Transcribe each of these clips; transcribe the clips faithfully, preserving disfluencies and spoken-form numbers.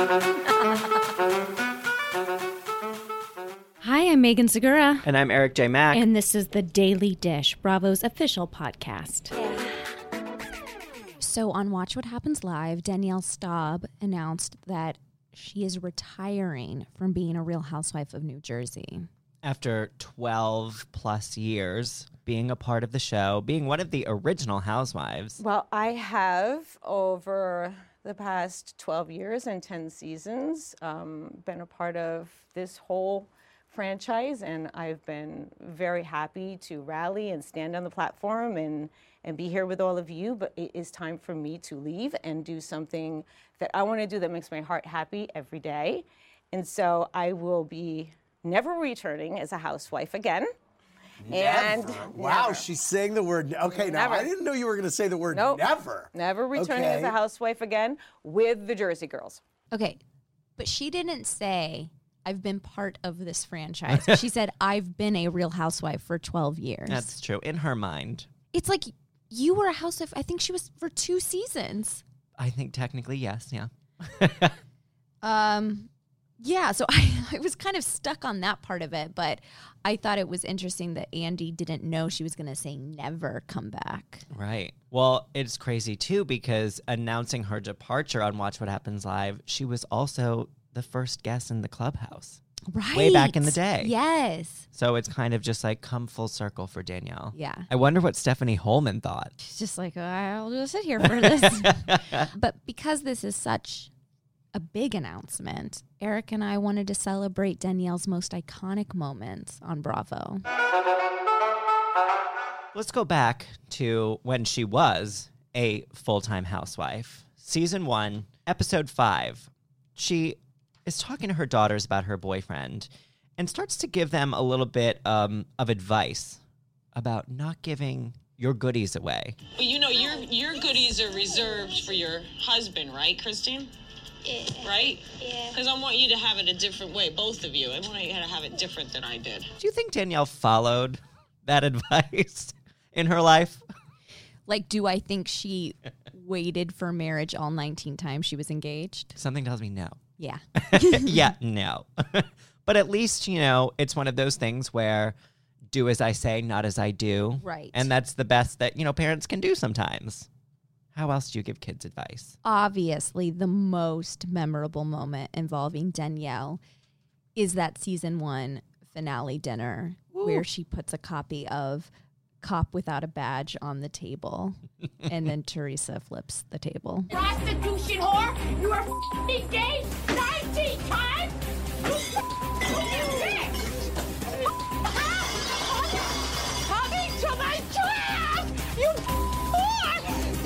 Hi, I'm Megan Segura. And I'm Eric J. Mack. And this is The Daily Dish, Bravo's official podcast. So on Watch What Happens Live, Danielle Staub announced that she is retiring from being a Real Housewife of New Jersey. After twelve plus years being a part of the show, being one of the original housewives. Well, I have, over the past twelve years and ten seasons, um, been a part of this whole franchise, and I've been very happy to rally and stand on the platform and, and be here with all of you, but it is time for me to leave and do something that I want to do that makes my heart happy every day. And so I will be never returning as a housewife again. Never. And wow, never. She's saying the word. Okay, now Never. I didn't know you were going to say the word Nope. never. Never returning Okay. as a housewife again with the Jersey Girls. Okay, but she didn't say, I've been part of this franchise. She said, I've been a Real Housewife for twelve years. That's true. In her mind. It's like you were a housewife, I think she was for two seasons. I think technically, yes, yeah. Um, yeah, so I, I was kind of stuck on that part of it, but I thought it was interesting that Andy didn't know she was going to say never come back. Right. Well, it's crazy, too, because announcing her departure on Watch What Happens Live, she was also the first guest in the clubhouse. Right. Way back in the day. Yes. So it's kind of just like come full circle for Danielle. Yeah. I wonder what Stephanie Holman thought. She's just like, I'll just sit here for this. But because this is such a big announcement, Eric and I wanted to celebrate Danielle's most iconic moments on Bravo. Let's go back to when she was a full-time housewife. Season one, episode five. She is talking to her daughters about her boyfriend and starts to give them a little bit um, of advice about not giving your goodies away. Well, you know, your your goodies are reserved for your husband, right, Christine? Yeah. Right? Yeah. Because I want you to have it a different way, both of you. I want you to have it different than I did. Do you think Danielle followed that advice in her life? Like, do I think she waited for marriage all nineteen times she was engaged? Something tells me no. Yeah. Yeah, no. But at least, you know, it's one of those things where do as I say, not as I do. Right. And that's the best that, you know, parents can do sometimes. How else do you give kids advice? Obviously, the most memorable moment involving Danielle is that season one finale dinner Ooh. Where she puts a copy of Cop Without a Badge on the table, and then Teresa flips the table. Prostitution whore, you are f***ing gay nineteen times? You f***ing coming to my trap! You whore!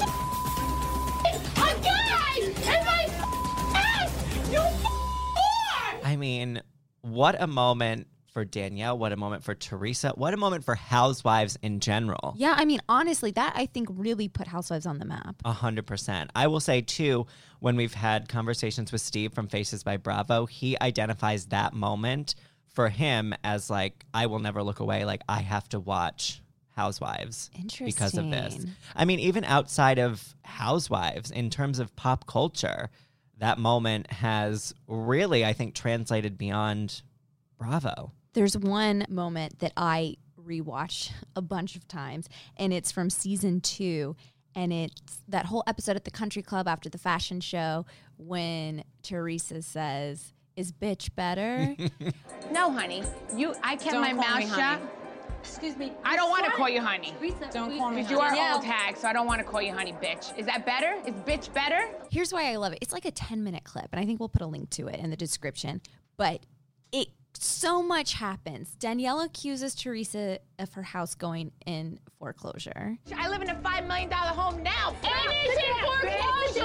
A guy in my ass! You whore! I mean, what a moment for Danielle, what a moment for Teresa, what a moment for housewives in general. Yeah, I mean, honestly, that I think really put Housewives on the map. A hundred percent. I will say, too, when we've had conversations with Steve from Faces by Bravo, he identifies that moment for him as like, I will never look away. Like, I have to watch Housewives because of this. Interesting. I mean, even outside of Housewives, in terms of pop culture, that moment has really, I think, translated beyond Bravo. There's one moment that I rewatch a bunch of times, and it's from season two. And it's that whole episode at the country club after the fashion show when Teresa says, is bitch better? No, honey. You, I kept Don't my call mouth me shut. honey. Excuse me. I don't want to call you honey. Don't call me Because you are Danielle. old tag, so I don't want to call you honey, bitch. Is that better? Is bitch better? Here's why I love it. It's like a ten minute clip, and I think we'll put a link to it in the description. But it so much happens. Danielle accuses Teresa of her house going in foreclosure. I live in a five million dollar home now. And it's in foreclosure!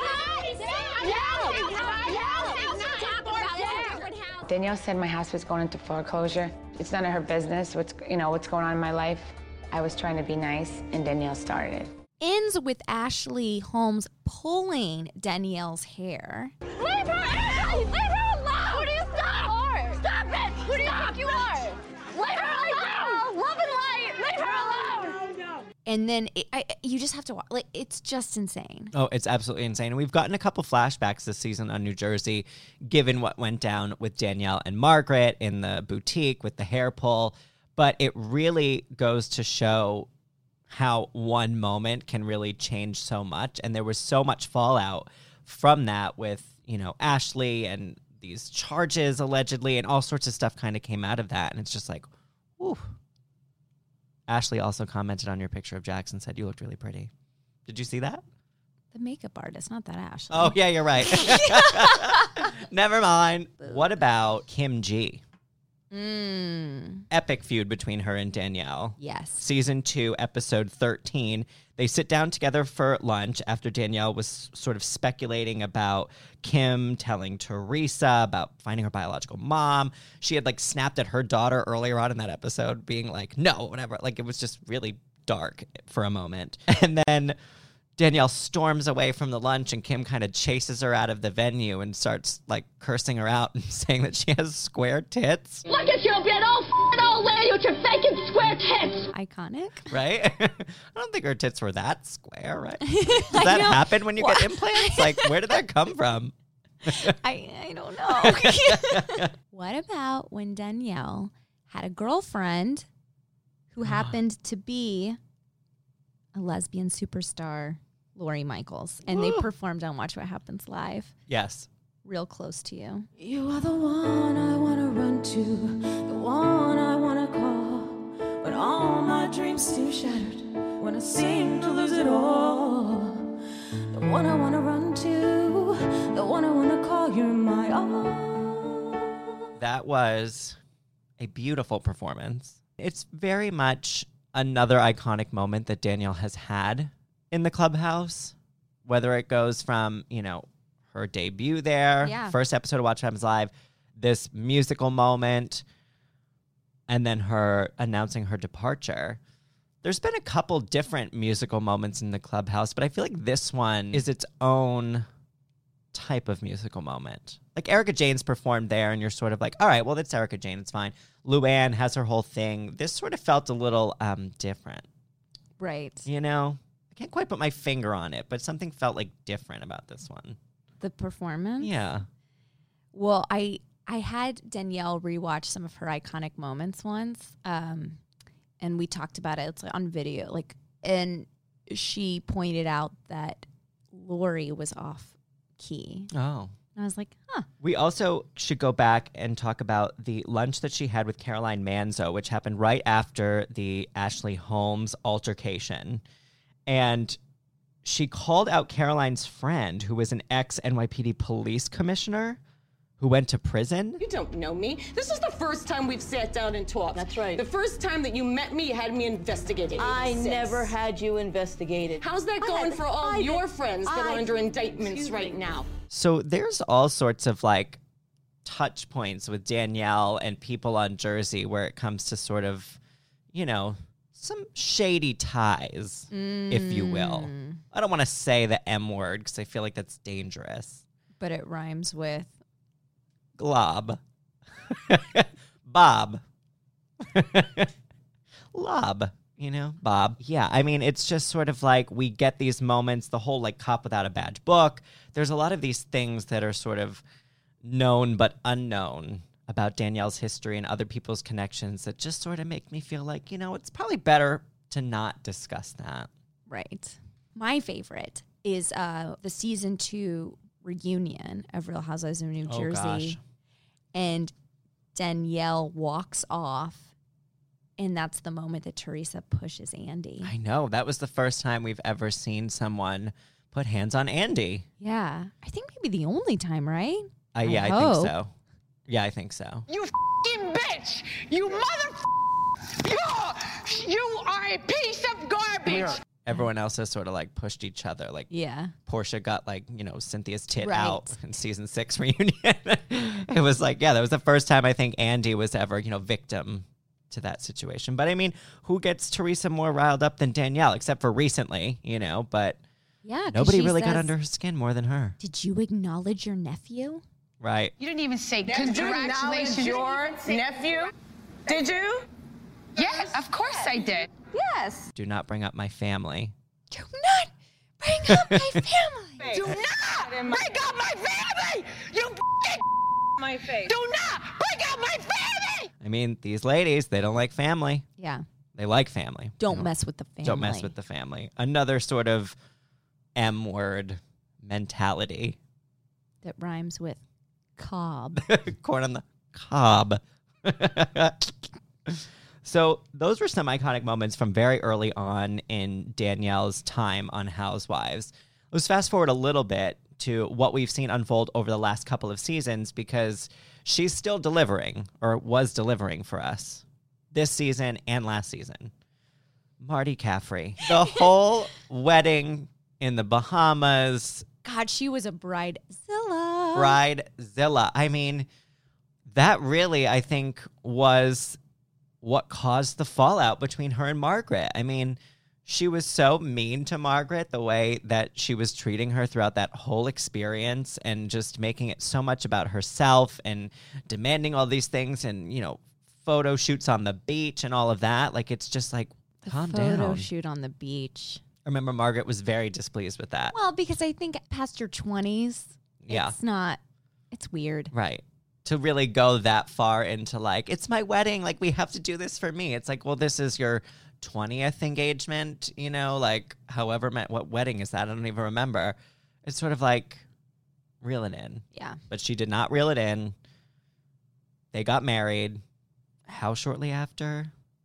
Danielle said my house was going into foreclosure. It's none of her business what's, you know, what's going on in my life. I was trying to be nice, and Danielle started. Ends with Ashley Holmes pulling Danielle's hair. Leave her out! Leave her alone! Who do you stop? Stop it! Who do you think you are? Leave her alone! Love and light! Leave her alone! And then it, I, you just have to watch. Like, it's just insane. Oh, it's absolutely insane. And we've gotten a couple flashbacks this season on New Jersey, given what went down with Danielle and Margaret in the boutique with the hair pull. But it really goes to show how one moment can really change so much. And there was so much fallout from that with, you know, Ashley and these charges allegedly, and all sorts of stuff kind of came out of that. And it's just like, whew. Ashley also commented on your picture of Jackson, said you looked really pretty. Did you see that? The makeup artist, not that Ashley. Oh, yeah, you're right. Never mind. What about Kim G? Mm. Epic feud between her and Danielle. Yes. Season two, episode thirteen. They sit down together for lunch after Danielle was sort of speculating about Kim telling Teresa about finding her biological mom. She had like snapped at her daughter earlier on in that episode, being like, no, whatever. Like, it was just really dark for a moment. And then Danielle storms away from the lunch, and Kim kind of chases her out of the venue and starts like cursing her out and saying that she has square tits. Look at you being all f***ing old lady with your vacant square tits. Iconic. Right? I don't think her tits were that square, right? Does that happen when you get implants? Like, where did that come from? I, I don't know. What about when Danielle had a girlfriend who happened to be a lesbian superstar, Lori Michaels, and they performed on Watch What Happens Live. Yes. Real close to you. You are the one I want to run to, the one I want to call, when all my dreams seem shattered, when I seem to lose it all. The one I want to run to, the one I want to call, you're my all. That was a beautiful performance. It's very much another iconic moment that Danielle has had in the clubhouse, whether it goes from, you know, her debut there, Yeah. first episode of Watch What Happens Live, this musical moment, and then her announcing her departure. There's been a couple different musical moments in the clubhouse, but I feel like this one is its own type of musical moment. Like Erika Jayne's performed there, and you're sort of like, all right, well, that's Erika Jayne, it's fine. Luann has her whole thing. This sort of felt a little um, different. Right. You know? I can't quite put my finger on it, but something felt like different about this one. The performance? Yeah. Well, I I had Danielle rewatch some of her iconic moments once, um, and we talked about it. It's like on video, like, and she pointed out that Lori was off key. Oh. And I was like, huh. We also should go back and talk about the lunch that she had with Caroline Manzo, which happened right after the Ashley Holmes altercation. And she called out Caroline's friend, who was an ex-N Y P D police commissioner who went to prison. You don't know me. This is the first time we've sat down and talked. That's right. The first time that you met me, you had me investigated. I never had you investigated. How's that going for all I your did- friends that I- are under indictments Excuse right me. now? So there's all sorts of like touch points with Danielle and people on Jersey where it comes to sort of, you know, some shady ties, if you will. I don't want to say the M word because I feel like that's dangerous. But it rhymes with Glob. Bob. Lob. You know, Bob. Yeah, I mean, it's just sort of like we get these moments, the whole like cop without a badge book. There's a lot of these things that are sort of known but unknown about Danielle's history and other people's connections that just sort of make me feel like, you know, it's probably better to not discuss that. Right. My favorite is uh, the season two reunion of Real Housewives of New Oh, Jersey. gosh. And Danielle walks off, and that's the moment that Teresa pushes Andy. I know. That was the first time we've ever seen someone put hands on Andy. Yeah. I think maybe the only time, right? Uh, yeah, I, hope. think so. Yeah, I think so. You f***ing bitch! You mother you You are a piece of garbage! Everyone else has sort of like pushed each other. Like Yeah. Portia got like, you know, Cynthia's tit Right. out in season six reunion. It was like, yeah, that was the first time I think Andy was ever, you know, victim to that situation. But I mean, who gets Teresa more riled up than Danielle, except for recently, you know, but Yeah. 'cause nobody she really got says, under her skin more than her. Did you acknowledge your nephew? Right. You didn't even say Did you acknowledge congratulations. your nephew? Did you? Yeah, of course I did. Yes. Do not bring up my family. Do not bring up my family. Do not bring up my family! You f***ing My face. do not bring up my family! I mean, these ladies, they don't like family. Yeah. They like family. Don't mess with the family. Don't mess with the family. Another sort of M word mentality. That rhymes with cob. Corn on the cob. So those were some iconic moments from very early on in Danielle's time on Housewives. Let's fast forward a little bit to what we've seen unfold over the last couple of seasons, because she's still delivering, or was delivering for us this season and last season. Marty Caffrey. The whole wedding in the Bahamas. God, she was a bridezilla. Bridezilla. I mean, that really, I think, was what caused the fallout between her and Margaret. I mean, she was so mean to Margaret, the way that she was treating her throughout that whole experience, and just making it so much about herself and demanding all these things, and, you know, photo shoots on the beach and all of that. Like, it's just like, The calm photo down. shoot on the beach. I remember Margaret was very displeased with that. Well, because I think past your twenties, Yeah. it's not, it's weird. Right. To really go that far into like, it's my wedding, like we have to do this for me. It's like, well, this is your twentieth engagement, you know, like however, ma- what wedding is that? I don't even remember. It's sort of like, reel it in. Yeah. But she did not reel it in. They got married. How shortly after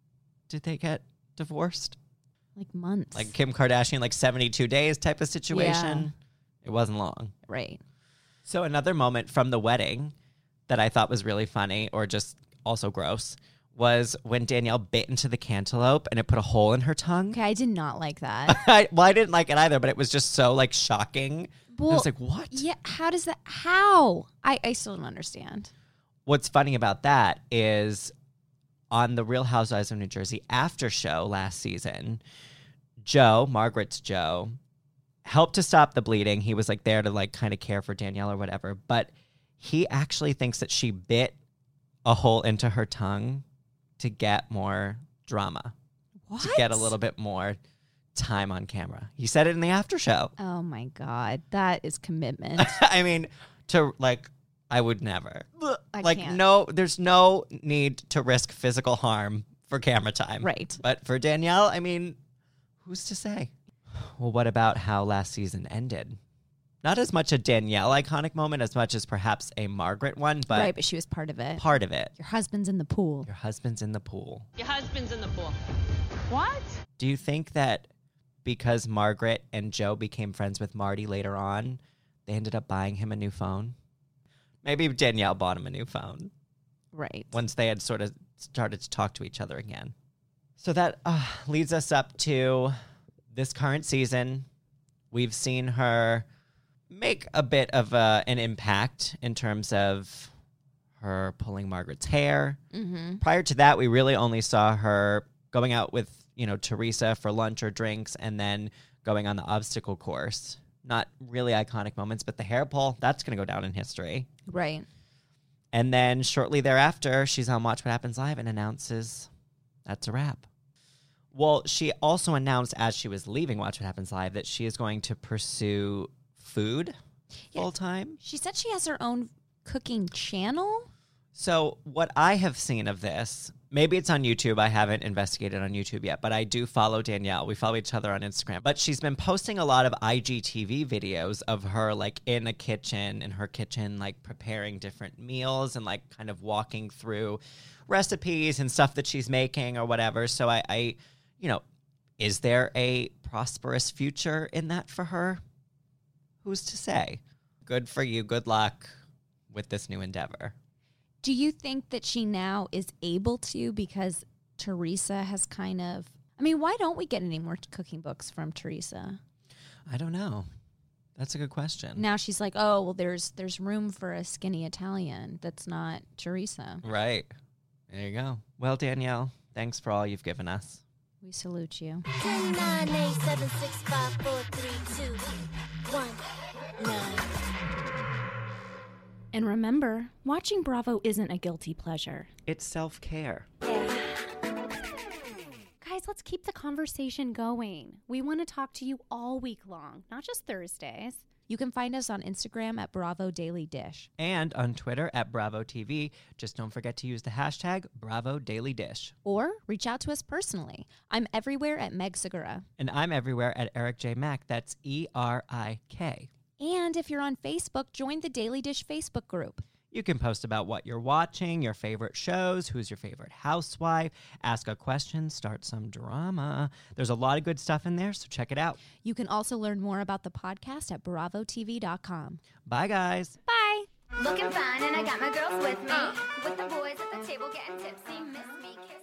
did they get divorced? Like months. Like Kim Kardashian, like seventy-two days type of situation. Yeah. It wasn't long. Right. So another moment from the wedding that I thought was really funny, or just also gross, was when Danielle bit into the cantaloupe and it put a hole in her tongue. Okay, I did not like that. I, well, I didn't like it either, but it was just so like shocking. Well, I was like, what? Yeah, how does that, how? I, I still don't understand. What's funny about that is on the Real Housewives of New Jersey after show last season, Joe, Margaret's Joe, helped to stop the bleeding. He was like there to like kind of care for Danielle or whatever, but he actually thinks that she bit a hole into her tongue to get more drama. What? To get a little bit more time on camera. He said it in the after show. Oh my God. That is commitment. I mean, to like, I would never. I like, can't. no, there's no need to risk physical harm for camera time. Right. But for Danielle, I mean, who's to say? Well, what about how last season ended? Not as much a Danielle iconic moment as much as perhaps a Margaret one, but, right, but she was part of it. part of it. Your husband's in the pool. Your husband's in the pool. Your husband's in the pool. What? Do you think that because Margaret and Joe became friends with Marty later on, they ended up buying him a new phone? Maybe Danielle bought him a new phone. Right. Once they had sort of started to talk to each other again. So that uh, leads us up to this current season. We've seen her make a bit of uh, an impact in terms of her pulling Margaret's hair. Mm-hmm. Prior to that, we really only saw her going out with, you know, Teresa for lunch or drinks, and then going on the obstacle course. Not really iconic moments, but the hair pull, that's going to go down in history. Right. And then shortly thereafter, she's on Watch What Happens Live and announces that's a wrap. Well, she also announced as she was leaving Watch What Happens Live that she is going to pursue food Yeah. full time. She said she has her own cooking channel. So what I have seen of this, maybe it's on YouTube. I haven't investigated on YouTube yet, but I do follow Danielle. We follow each other on Instagram. But she's been posting a lot of I G T V videos of her like in a kitchen, in her kitchen, like preparing different meals and like kind of walking through recipes and stuff that she's making or whatever. So I, I you know, is there a prosperous future in that for her? Who's to say? Good for you. Good luck with this new endeavor. Do you think that she now is able to because Teresa has kind of... I mean, why don't we get any more cooking books from Teresa? I don't know. That's a good question. Now she's like, oh, well, there's there's room for a skinny Italian that's not Teresa. Right. There you go. Well, Danielle, thanks for all you've given us. We salute you. ten, nine, eight, seven, six, five, four, three, two, one, nine. And remember, watching Bravo isn't a guilty pleasure. It's self-care. Yeah. guys, let's keep the conversation going. We want to talk to you all week long, not just Thursdays. You can find us on Instagram at Bravo Daily Dish. And on Twitter at Bravo T V. Just don't forget to use the hashtag Bravo Daily Dish. Or reach out to us personally. I'm everywhere at Meg Segura. And I'm everywhere at Eric J. Mack. That's E R I K. And if you're on Facebook, join the Daily Dish Facebook group. You can post about what you're watching, your favorite shows, who's your favorite housewife, ask a question, start some drama. There's a lot of good stuff in there, so check it out. You can also learn more about the podcast at bravo t v dot com. Bye, guys. Bye. Looking fine, and I got my girls with me. With the boys at the table getting tipsy. Miss me, kiss